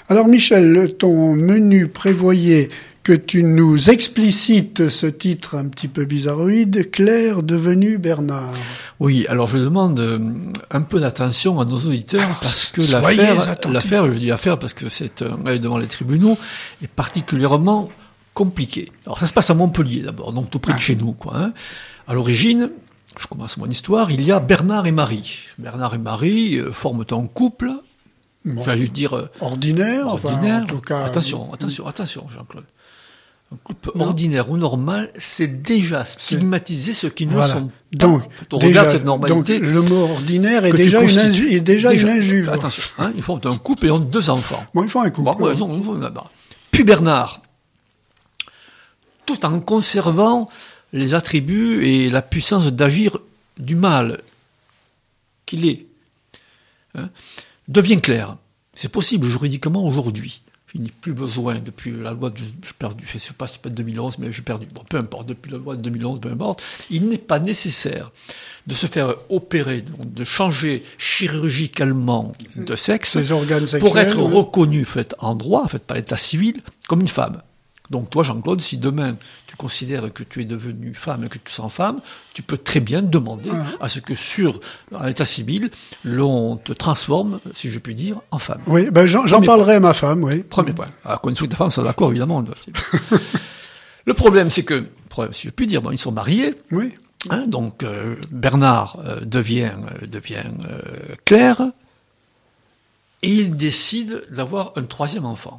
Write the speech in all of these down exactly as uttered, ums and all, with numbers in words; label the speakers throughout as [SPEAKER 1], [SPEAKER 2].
[SPEAKER 1] Alors Michel, ton menu prévoyait que tu nous explicites ce titre un petit peu bizarroïde, Claire devenue Bernard.
[SPEAKER 2] Oui, alors je demande un peu d'attention à nos auditeurs alors, parce que
[SPEAKER 1] soyez
[SPEAKER 2] l'affaire,
[SPEAKER 1] attentifs.
[SPEAKER 2] l'affaire, je dis affaire parce que c'est euh, devant les tribunaux, est particulièrement compliquée. Alors ça se passe à Montpellier d'abord, donc tout près de chez nous, quoi. Hein. À l'origine, je commence mon histoire, il y a Bernard et Marie. Bernard et Marie euh, forment un couple,
[SPEAKER 1] Bon.
[SPEAKER 2] je vais dire euh,
[SPEAKER 1] Ordinaire,
[SPEAKER 2] ordinaire.
[SPEAKER 1] enfin, en tout cas.
[SPEAKER 2] Attention, attention, attention, Jean-Claude. Un couple non. ordinaire ou normal, c'est déjà stigmatiser ceux qui ne
[SPEAKER 1] voilà.
[SPEAKER 2] sont pas.
[SPEAKER 1] Donc,
[SPEAKER 2] en fait, on
[SPEAKER 1] déjà,
[SPEAKER 2] regarde cette normalité.
[SPEAKER 1] Donc, le mot ordinaire est déjà, une, inju- est déjà, déjà une injure.
[SPEAKER 2] Attention, hein, ils forment un couple et ont deux enfants.
[SPEAKER 1] Bon, ils font un couple.
[SPEAKER 2] Bon, ouais, ils ont, ils ont, ils ont, puis Bernard, tout en conservant les attributs et la puissance d'agir du mal qu'il est, hein, devient clair. C'est possible juridiquement aujourd'hui. Il n'y a plus besoin, depuis la loi de, je perdu, je ne sais pas si c'est pas deux mille onze, mais j'ai perdu. Bon, peu importe, depuis la loi de deux mille onze, peu importe, il n'est pas nécessaire de se faire opérer, de changer chirurgicalement de sexe,
[SPEAKER 1] ses organes sexuels,
[SPEAKER 2] pour être
[SPEAKER 1] oui.
[SPEAKER 2] reconnu, fait, en droit, fait, par l'état civil, comme une femme. Donc toi, Jean-Claude, si demain tu considères que tu es devenu femme et que tu te sens femme, tu peux très bien demander ah. à ce que sur à l'état civil, l'on te transforme, si je puis dire, en femme.
[SPEAKER 1] Oui, ben j'en, j'en parlerai point. à ma femme, oui.
[SPEAKER 2] Premier point. À la condition que ta femme soit d'accord, évidemment. Le problème, c'est que, problème, si je puis dire, bon, ils sont mariés.
[SPEAKER 1] Oui.
[SPEAKER 2] Hein, donc euh, Bernard euh, devient, euh, devient euh, clerc et il décide d'avoir un troisième enfant.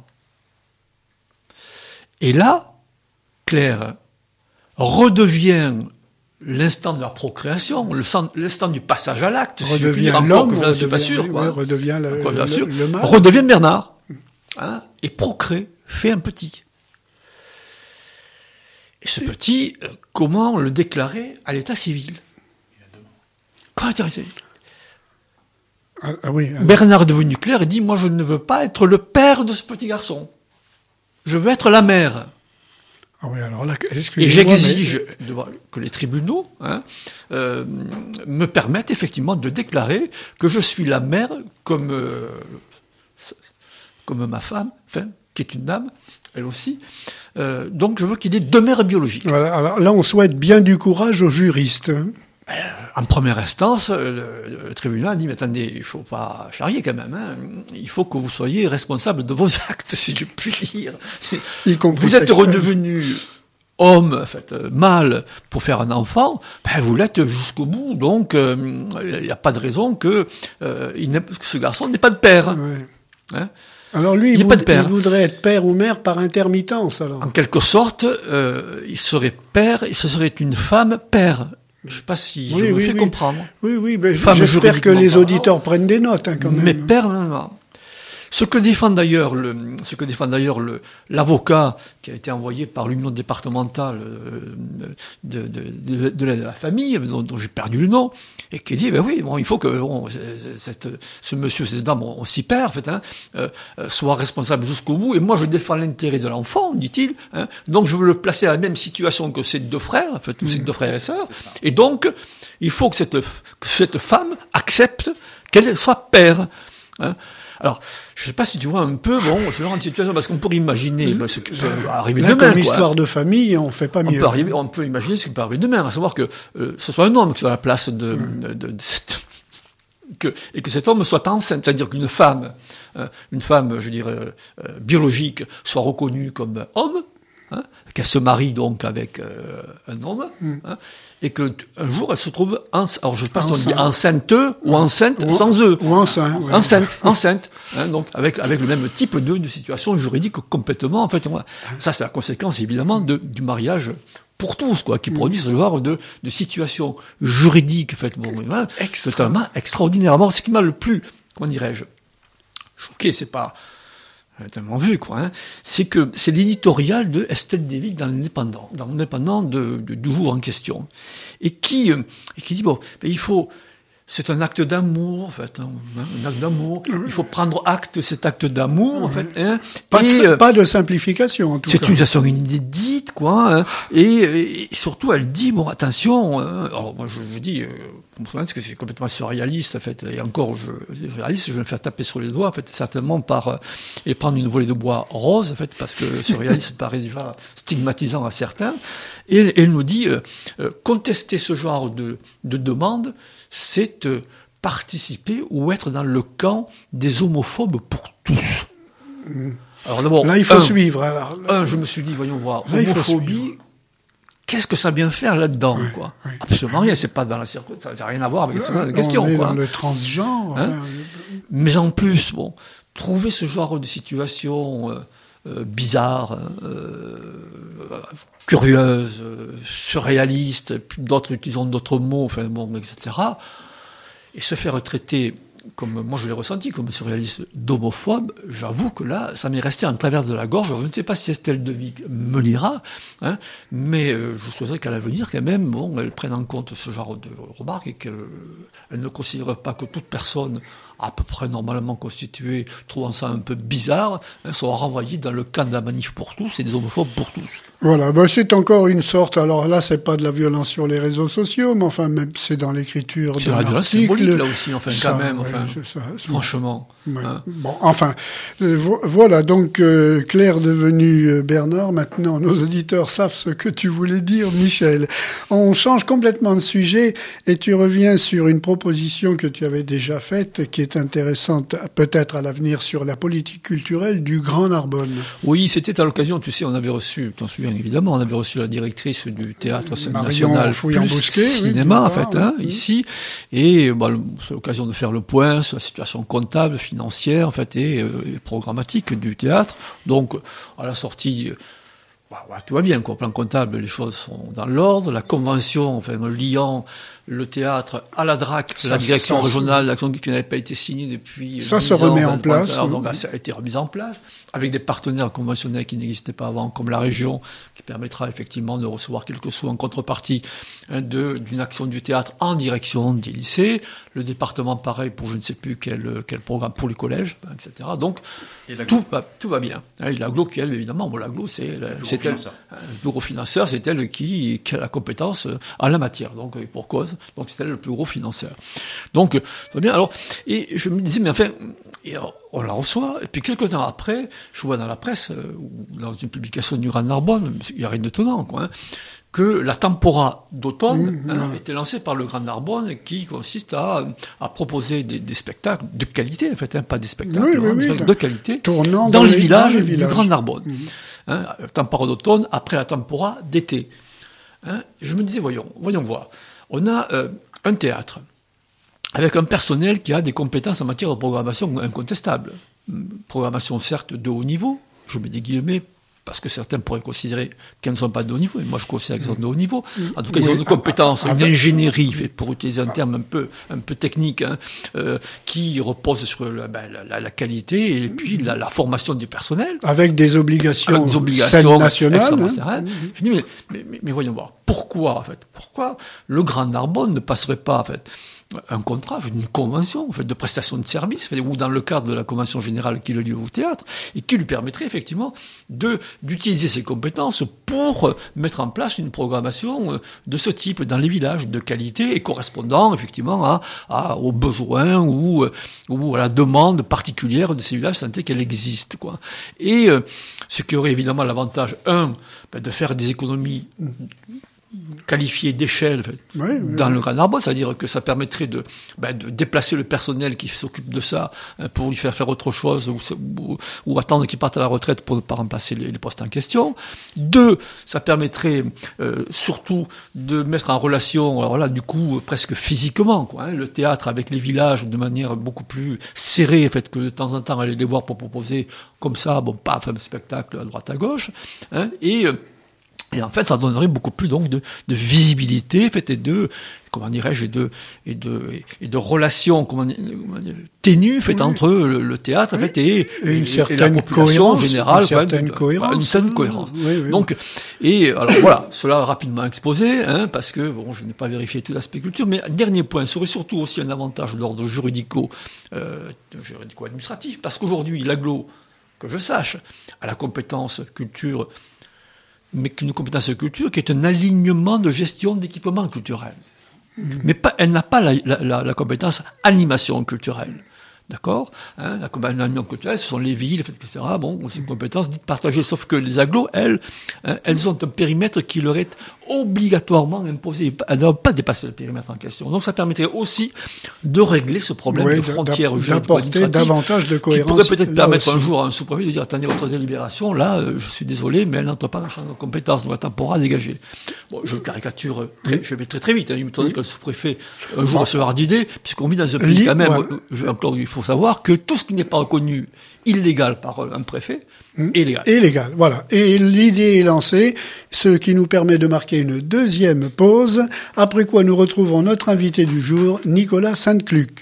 [SPEAKER 2] Et là, Claire redevient l'instant de la procréation, l'instant du passage à l'acte,
[SPEAKER 1] redevient
[SPEAKER 2] si
[SPEAKER 1] l'homme,
[SPEAKER 2] que je ne suis pas sûr,
[SPEAKER 1] oui,
[SPEAKER 2] quoi.
[SPEAKER 1] Oui, redevient le,
[SPEAKER 2] quoi,
[SPEAKER 1] le, le, le mâle.
[SPEAKER 2] Redevient Bernard, hein, et procrée, fait un petit. Et ce petit, euh, comment le déclarer à l'état civil? Comment intéressé?
[SPEAKER 1] Ah, ah oui, alors...
[SPEAKER 2] Bernard est devenu clair et dit, moi je ne veux pas être le père de ce petit garçon. Je veux être la mère.
[SPEAKER 1] Ah oui, alors là,
[SPEAKER 2] et j'exige mais... que les tribunaux hein, euh, me permettent effectivement de déclarer que je suis la mère comme, euh, comme ma femme, enfin, qui est une dame, elle aussi. Euh, donc je veux qu'il y ait deux mères biologiques.
[SPEAKER 1] Voilà, alors là, on souhaite bien du courage aux juristes.
[SPEAKER 2] En première instance, le, le tribunal a dit, mais attendez, il faut pas charrier quand même, hein. Il faut que vous soyez responsable de vos actes, si je puis dire.
[SPEAKER 1] Y compris
[SPEAKER 2] vous êtes
[SPEAKER 1] sexuel.
[SPEAKER 2] redevenu homme, en fait, mâle, pour faire un enfant, ben vous l'êtes jusqu'au bout, donc il euh, n'y a pas de raison que, euh, il que ce garçon n'ait pas de père.
[SPEAKER 1] Ouais.
[SPEAKER 2] Hein.
[SPEAKER 1] Alors lui, il,
[SPEAKER 2] il,
[SPEAKER 1] voud-
[SPEAKER 2] de père.
[SPEAKER 1] il voudrait être père ou mère par intermittence, alors.
[SPEAKER 2] En quelque sorte, euh, il serait père, et ce serait une femme père. Je ne sais pas si
[SPEAKER 1] oui,
[SPEAKER 2] je me
[SPEAKER 1] oui,
[SPEAKER 2] fais
[SPEAKER 1] oui.
[SPEAKER 2] comprendre.
[SPEAKER 1] Oui, oui, mais j'espère que les auditeurs prennent des notes, hein, quand même.
[SPEAKER 2] Mais père, non, non. Ce que défend d'ailleurs le, ce que défend d'ailleurs le, l'avocat qui a été envoyé par l'union départementale de, de, de, de l'aide à la famille, dont, dont j'ai perdu le nom, et qui dit, ben oui, bon, il faut que bon, cette, ce monsieur, cette dame, on, on s'y perd, en fait, hein, euh, soit responsable jusqu'au bout, et moi je défends l'intérêt de l'enfant, dit-il, hein, donc je veux le placer à la même situation que ses deux frères, en fait, ou ses deux frères et sœurs, et donc il faut que cette, que cette femme accepte qu'elle soit père, hein. Alors, je ne sais pas si tu vois un peu, bon, ce genre de situation, parce qu'on pourrait imaginer bah, ce qui peut arriver
[SPEAKER 1] Là,
[SPEAKER 2] demain.
[SPEAKER 1] Comme histoire de famille, on ne fait pas
[SPEAKER 2] on
[SPEAKER 1] mieux.
[SPEAKER 2] Peut arriver, on peut imaginer ce qui peut arriver demain, à savoir que euh, ce soit un homme qui soit à la place de, mmh. de, de, de cette... Que, et que cet homme soit enceinte, c'est-à-dire qu'une femme, euh, une femme, je dirais, euh, biologique, soit reconnue comme homme, hein, qu'elle se marie donc avec euh, un homme, mmh. hein, et que un jour elle se trouve enceinte. Alors je ne sais pas si on dit enceinte ou enceinte
[SPEAKER 1] ou,
[SPEAKER 2] sans eux.
[SPEAKER 1] Ou enceinte. Ouais.
[SPEAKER 2] Enceinte, enceinte. Hein, donc avec avec le même type de, de situation juridique complètement. En fait, voilà. Ça c'est la conséquence évidemment de, du mariage pour tous, quoi, qui mmh. produit ce genre de de situation juridique, en fait, bon, hein,
[SPEAKER 1] Extra.
[SPEAKER 2] totalement extraordinaire. Alors, ce qui m'a le plus, comment dirais-je, choqué, c'est pas tellement vu, quoi, hein, c'est que c'est l'éditorial de Estelle Dévic dans l'Indépendant, dans l'Indépendant de, de, du jour en question, et qui, euh, et qui dit, bon, ben, il faut, c'est un acte d'amour, en fait, hein, un acte d'amour, il faut prendre acte de cet acte d'amour, en fait, hein,
[SPEAKER 1] pas,
[SPEAKER 2] et,
[SPEAKER 1] de, euh, pas de simplification, en tout
[SPEAKER 2] c'est
[SPEAKER 1] cas.
[SPEAKER 2] C'est une situation inédite, quoi, hein, et, et surtout, elle dit, bon, attention, hein, alors, moi, je, je dis, euh, parce que c'est complètement surréaliste, en fait. Et encore, je, surréaliste, je vais me faire taper sur les doigts, en fait, certainement par, euh, et prendre une volée de bois rose, en fait, parce que surréaliste paraît déjà stigmatisant à certains. Et, et elle nous dit, euh, euh, contester ce genre de, de demande, c'est euh, participer ou être dans le camp des homophobes pour tous.
[SPEAKER 1] Mmh.
[SPEAKER 2] Alors d'abord,
[SPEAKER 1] là, il faut
[SPEAKER 2] un,
[SPEAKER 1] suivre. Alors,
[SPEAKER 2] un, je me suis dit, voyons voir,
[SPEAKER 1] là,
[SPEAKER 2] homophobie, qu'est-ce que ça vient faire là-dedans, oui, quoi oui. Absolument rien, c'est pas dans la circonstance, ça n'a rien à voir avec la question,
[SPEAKER 1] on est
[SPEAKER 2] quoi.
[SPEAKER 1] Dans le transgenre.
[SPEAKER 2] Hein,
[SPEAKER 1] enfin...
[SPEAKER 2] Mais en plus, bon, trouver ce genre de situation euh, euh, bizarre, euh, curieuse, euh, surréaliste, d'autres utilisant d'autres mots, enfin bon, et cetera, et se faire traiter, comme moi je l'ai ressenti, comme surréaliste d'homophobe, j'avoue que là, ça m'est resté en travers de la gorge. Je ne sais pas si Estelle Devic me lira, hein, mais euh, je souhaiterais qu'à l'avenir, quand même, bon, elle prenne en compte ce genre de remarques et qu'elle elle ne considère pas que toute personne à peu près normalement constituée, trouvant ça un peu bizarre, hein, soit renvoyée dans le camp de la manif pour tous et des homophobes pour tous.
[SPEAKER 1] Voilà, ben c'est encore une sorte, alors là c'est pas de la violence sur les réseaux sociaux, mais enfin même c'est dans l'écriture de
[SPEAKER 2] l'article. C'est la violence symbolique là aussi, enfin ça, quand même, enfin, ouais, ça, franchement.
[SPEAKER 1] Ouais. Hein. Bon, enfin, euh, vo- voilà, donc euh, Claire devenue euh, Bernard, maintenant nos auditeurs savent ce que tu voulais dire, Michel. On change complètement de sujet et tu reviens sur une proposition que tu avais déjà faite, qui est intéressante peut-être à l'avenir sur la politique culturelle du Grand Narbonne.
[SPEAKER 2] Oui, c'était à l'occasion, tu sais, on avait reçu, t'en souviens évidemment, on avait reçu la directrice du Théâtre
[SPEAKER 1] Marion
[SPEAKER 2] National plus cinéma, oui, en fait, hein, oui. ici, et bah, c'est l'occasion de faire le point sur la situation comptable, financière, en fait, et, euh, et programmatique du théâtre. Donc, à la sortie, bah, bah, tout va bien, quoi. Au plan comptable, les choses sont dans l'ordre. La convention, enfin, liant le théâtre à la D R A C, la direction ça, régionale, l'action qui n'avait pas été signée depuis
[SPEAKER 1] ça se remet en place.
[SPEAKER 2] Alors, donc, ça a été remis en place avec des partenaires conventionnels qui n'existaient pas avant, comme la région, qui permettra effectivement de recevoir quelques sous en contrepartie hein, de, d'une action du théâtre en direction des lycées. Le département, pareil, pour je ne sais plus quel, quel programme, pour les collèges, et cetera. Donc, tout va, tout va bien. Et l'aglo, qui elle, évidemment, bon, l'aglo, c'est, le, c'est elle, le plus gros financeur, c'est elle qui, qui a la compétence en la matière. Donc, pour cause. Donc, c'est elle le plus gros financeur. Donc, ça va bien. Alors, et je me disais, mais enfin, et alors, on la reçoit, et puis quelques temps après, je vois dans la presse, euh, ou dans une publication du Grand Narbonne, il n'y a rien d'étonnant, quoi, hein, que la tempora d'automne mmh, hein, mmh. était lancée par le Grand Narbonne, qui consiste à, à proposer des, des spectacles de qualité, en fait, hein, pas des spectacles,
[SPEAKER 1] oui,
[SPEAKER 2] hein,
[SPEAKER 1] oui,
[SPEAKER 2] des
[SPEAKER 1] oui,
[SPEAKER 2] spectacles de qualité,
[SPEAKER 1] dans,
[SPEAKER 2] dans
[SPEAKER 1] les,
[SPEAKER 2] les villages
[SPEAKER 1] dans les
[SPEAKER 2] du Grand Narbonne. Mmh. Hein, tempora d'automne, après la tempora d'été. Hein, je me disais, voyons, voyons voir. On a euh, un théâtre avec un personnel qui a des compétences en matière de programmation incontestables. Programmation certes de haut niveau, je mets des guillemets, parce que certains pourraient considérer qu'elles ne sont pas de haut niveau, et moi je considère qu'elles sont de haut niveau. En tout cas, ils oui, ont une compétence, une ingénierie, pour utiliser un terme un peu, un peu technique, hein, euh, qui repose sur la, ben, la, la qualité et puis la, la formation du personnel.
[SPEAKER 1] Avec des obligations,
[SPEAKER 2] avec des obligations
[SPEAKER 1] nationales.
[SPEAKER 2] Hein. Je dis, mais, mais, mais, mais voyons voir, pourquoi, en fait, pourquoi le Grand Narbonne ne passerait pas, en fait, un contrat, une convention en fait, de prestation de service, ou dans le cadre de la convention générale qui le lie au théâtre, et qui lui permettrait effectivement de, d'utiliser ses compétences pour mettre en place une programmation de ce type dans les villages, de qualité et correspondant effectivement à, à, aux besoins ou, ou à la demande particulière de ces villages, tant qu'elle existe, quoi. Et euh, ce qui aurait évidemment l'avantage, un, ben, de faire des économies qualifié d'échelle en fait,
[SPEAKER 1] oui, oui,
[SPEAKER 2] dans
[SPEAKER 1] oui.
[SPEAKER 2] le Grand Narbonne, c'est-à-dire que ça permettrait de, ben, de déplacer le personnel qui s'occupe de ça hein, pour lui faire faire autre chose ou, ou, ou attendre qu'il parte à la retraite pour ne pas remplacer les, les postes en question. Deux, ça permettrait euh, surtout de mettre en relation, alors là du coup presque physiquement, quoi, hein, le théâtre avec les villages de manière beaucoup plus serrée, en fait, que de temps en temps aller les voir pour proposer comme ça, bon, pas un spectacle à droite à gauche, hein, et euh, Et en fait, ça donnerait beaucoup plus donc de, de visibilité, en fait, et de, comment dirais-je, et de, et de, et de relations, comment dire, ténues, faites oui. entre le, le théâtre, oui. en fait, et,
[SPEAKER 1] et, une
[SPEAKER 2] et, et la population générale,
[SPEAKER 1] une certaine
[SPEAKER 2] quoi,
[SPEAKER 1] cohérence,
[SPEAKER 2] une certaine cohérence.
[SPEAKER 1] Oui, oui,
[SPEAKER 2] donc, et alors voilà, cela rapidement exposé, hein, parce que bon, je n'ai pas vérifié tout l'aspect culture, mais dernier point, ça aurait surtout aussi un avantage de l'ordre juridico, euh, juridico-administratif, parce qu'aujourd'hui, l'aglo, que je sache, a la compétence culture, mais qu'une compétence culture qui est un alignement de gestion d'équipements culturels. Mmh. Mais pas, elle n'a pas la, la, la, la compétence animation culturelle. D'accord, hein, la compétence culturelle, ce sont les villes, et cetera. Bon, c'est une compétence dite partagée. Sauf que les agglos, elles, hein, elles ont un périmètre qui leur est obligatoirement imposé. Elles ne doivent pas dépasser le périmètre en question. Donc, ça permettrait aussi de régler ce problème oui, de frontières
[SPEAKER 1] d'apporter davantage de cohérence.
[SPEAKER 2] Qui pourrait peut-être permettre aussi. Un jour à un sous-préfet de dire, attendez, votre délibération, là, euh, je suis désolé, mais elle n'entre pas dans le champ de compétences. Donc, elle pourra dégager. Bon, je caricature très, oui. je vais très très vite. Hein, il me semble oui. que le sous-préfet, un jour, se aura d'idées, puisqu'on vit dans un pays Li- quand même, ouais. euh, il faut savoir que tout ce qui n'est pas reconnu illégal par un préfet est légal.
[SPEAKER 1] Et légal, voilà. Et l'idée est lancée, ce qui nous permet de marquer une deuxième pause, après quoi nous retrouvons notre invité du jour, Nicolas Sainte-Cluc.